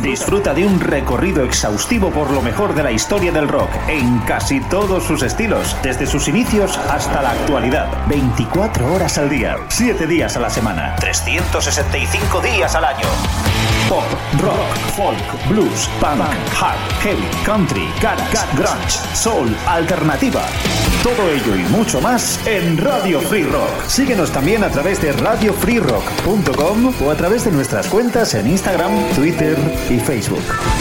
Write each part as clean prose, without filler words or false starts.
Disfruta de un recorrido exhaustivo por lo mejor de la historia del rock, en casi todos sus estilos, desde sus inicios hasta la actualidad. 24 horas al día, 7 días a la semana, 365 días al año. Pop, rock, folk, blues, punk, hard, heavy, country, garage, grunge, soul, alternativa. Todo ello y mucho más en Radio Free Rock. Síguenos también a través de radiofreerock.com o a través de nuestras cuentas en Instagram, Twitter y Facebook.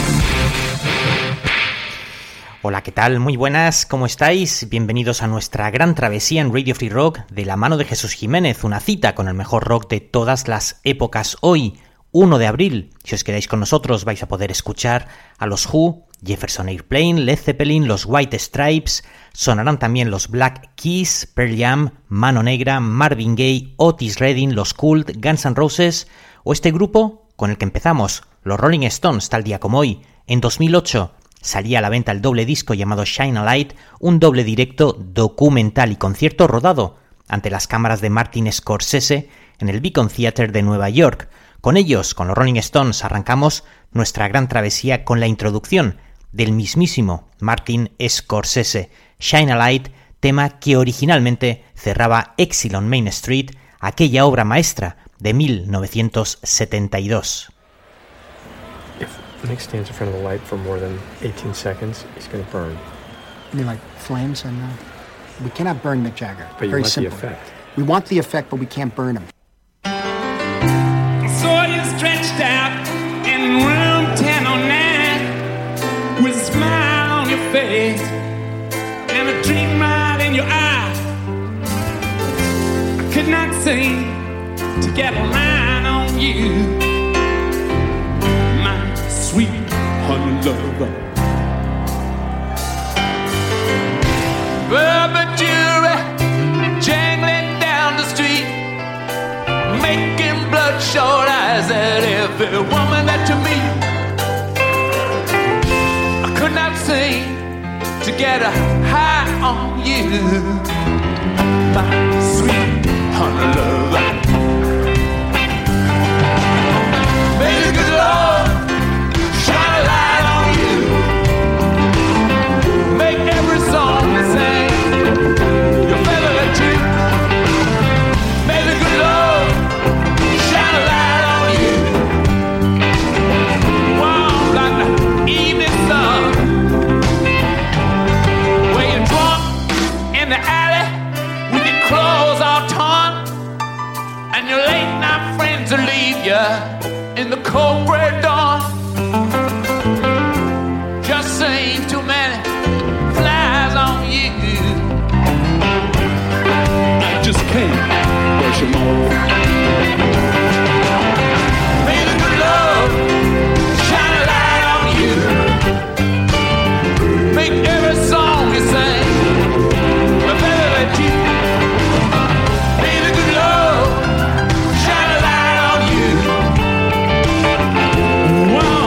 Hola, ¿qué tal? Muy buenas, ¿cómo estáis? Bienvenidos a nuestra gran travesía en Radio Free Rock de la mano de Jesús Jiménez, una cita con el mejor rock de todas las épocas. Hoy, 1 de abril, si os quedáis con nosotros vais a poder escuchar a los Who, Jefferson Airplane, Led Zeppelin, los White Stripes, sonarán también los Black Keys, Pearl Jam, Mano Negra, Marvin Gaye, Otis Redding, los Cult, Guns N' Roses o este grupo con el que empezamos, los Rolling Stones, tal día como hoy. En 2008 salía a la venta el doble disco llamado Shine a Light, un doble directo documental y concierto rodado ante las cámaras de Martin Scorsese en el Beacon Theatre de Nueva York. Con ellos, con los Rolling Stones, arrancamos nuestra gran travesía con la introducción del mismísimo Martin Scorsese, Shine a Light, tema que originalmente cerraba Exile on Main Street, aquella obra maestra de 1972. If Nick stands in front of the light for more than 18 seconds, he's going to burn. You mean like flames? And we cannot burn Mick Jagger. But you Very want simple. the effect. We want the effect, but we can't burn him. Saw you stretched out in room 1009 with a smile on your face and a dream right in your eye. I could not seem to get a line on you, my sweet honey lover. Rubber jewelry jangling down the street, making bloodshot eyes at every woman that you meet. I could not seem to get a high on you, my sweet honey lover. May the good Lord shine a light on you, make every song we sing your favorite tune. May the good Lord shine a light on you, warm like the evening sun. Where you're drunk in the alley with your clothes all torn, and your late night friends will leave you in the cold gray dawn. Just seen too many flies on you, I just can't brush them off. May the good Lord shine a light on you, make every song you sing a better tune. May the good Lord shine a light on you, warm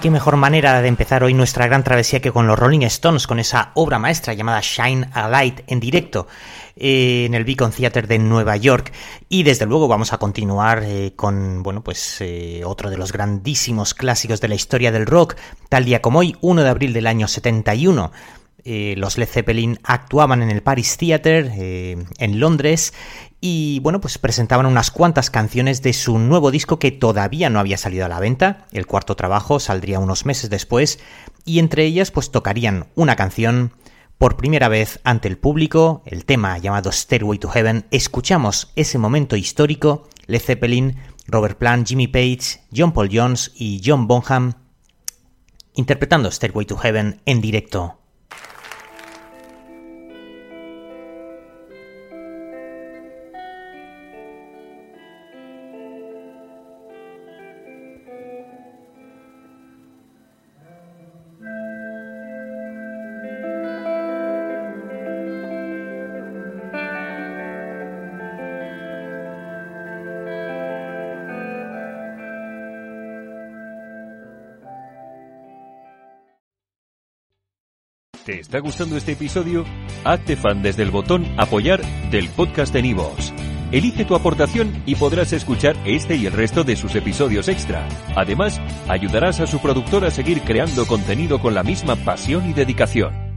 qué mejor manera de empezar hoy nuestra gran travesía que con los Rolling Stones, con esa obra maestra llamada Shine a Light en directo en el Beacon Theatre de Nueva York. Y desde luego vamos a continuar con otro de los grandísimos clásicos de la historia del rock. Tal día como hoy, 1 de abril del año 71, los Led Zeppelin actuaban en el Paris Theatre en Londres y presentaban unas cuantas canciones de su nuevo disco que todavía no había salido a la venta. El cuarto trabajo saldría unos meses después y entre ellas tocarían una canción por primera vez ante el público, el tema llamado Stairway to Heaven. Escuchamos ese momento histórico, Led Zeppelin, Robert Plant, Jimmy Page, John Paul Jones y John Bonham interpretando Stairway to Heaven en directo. ¿Te está gustando este episodio? Hazte fan desde el botón Apoyar del podcast de Nivos. Elige tu aportación y podrás escuchar este y el resto de sus episodios extra. Además, ayudarás a su productor a seguir creando contenido con la misma pasión y dedicación.